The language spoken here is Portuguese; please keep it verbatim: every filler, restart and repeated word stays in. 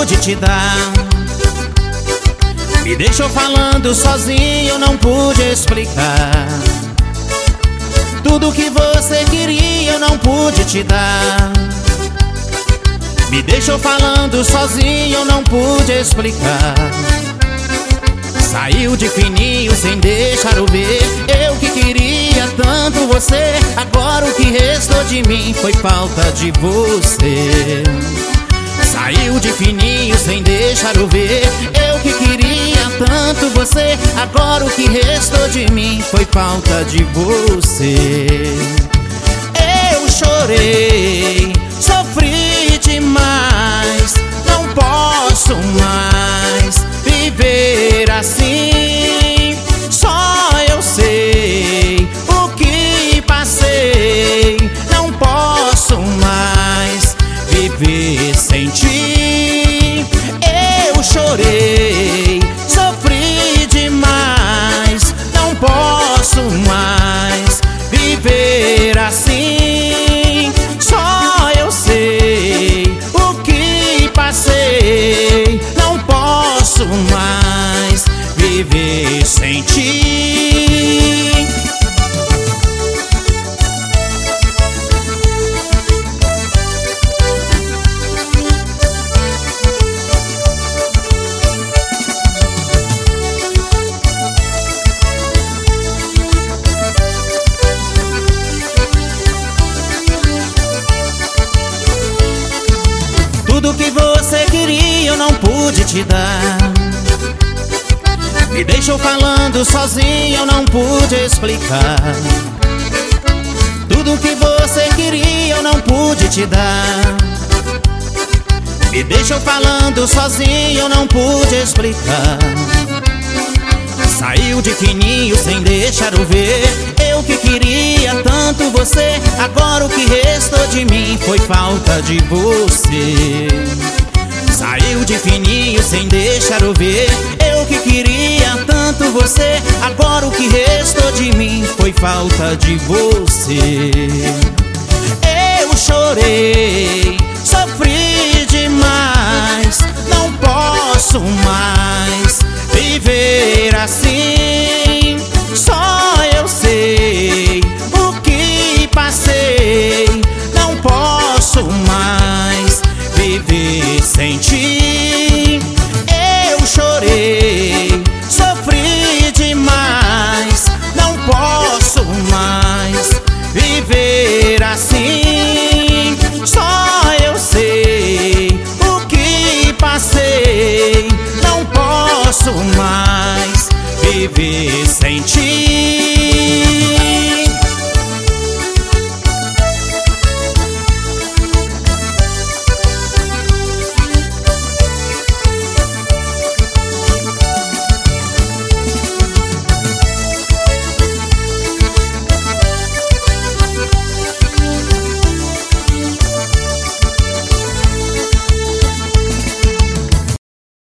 pude te dar. Me deixou falando sozinho, eu não pude explicar. Tudo que você queria eu não pude te dar. Me deixou falando sozinho, eu não pude explicar. Saiu de fininho sem deixar eu ver. Eu que queria tanto você, agora o que restou de mim foi falta de você. Saiu de fininho sem deixar eu ver. Eu que queria tanto você, agora o que restou de mim foi falta de você. Eu chorei, sofri demais, não posso mais viver assim. Só eu sei o que passei, não posso mais viver sem ti. Eu chorei, sofri demais, não posso mais viver assim. Só eu sei o que passei, não posso mais viver sem ti. Tudo que você queria eu não pude te dar. Me deixou falando sozinho, eu não pude explicar. Tudo que você queria eu não pude te dar. Me deixou falando sozinho, eu não pude explicar. Saiu de fininho sem deixar eu ver. Eu que queria tanto você, agora o que restou de mim foi falta de você. Saiu de fininho sem deixar eu ver. Eu que queria tanto você, agora o que restou de mim foi falta de você. Eu chorei, sofri demais, não posso mais viver assim. Só eu sei o que passei, não posso mais viver sem ti. Eu chorei, sofri demais, não posso mais viver assim. Só eu sei o que passei, não posso mais viver sem ti.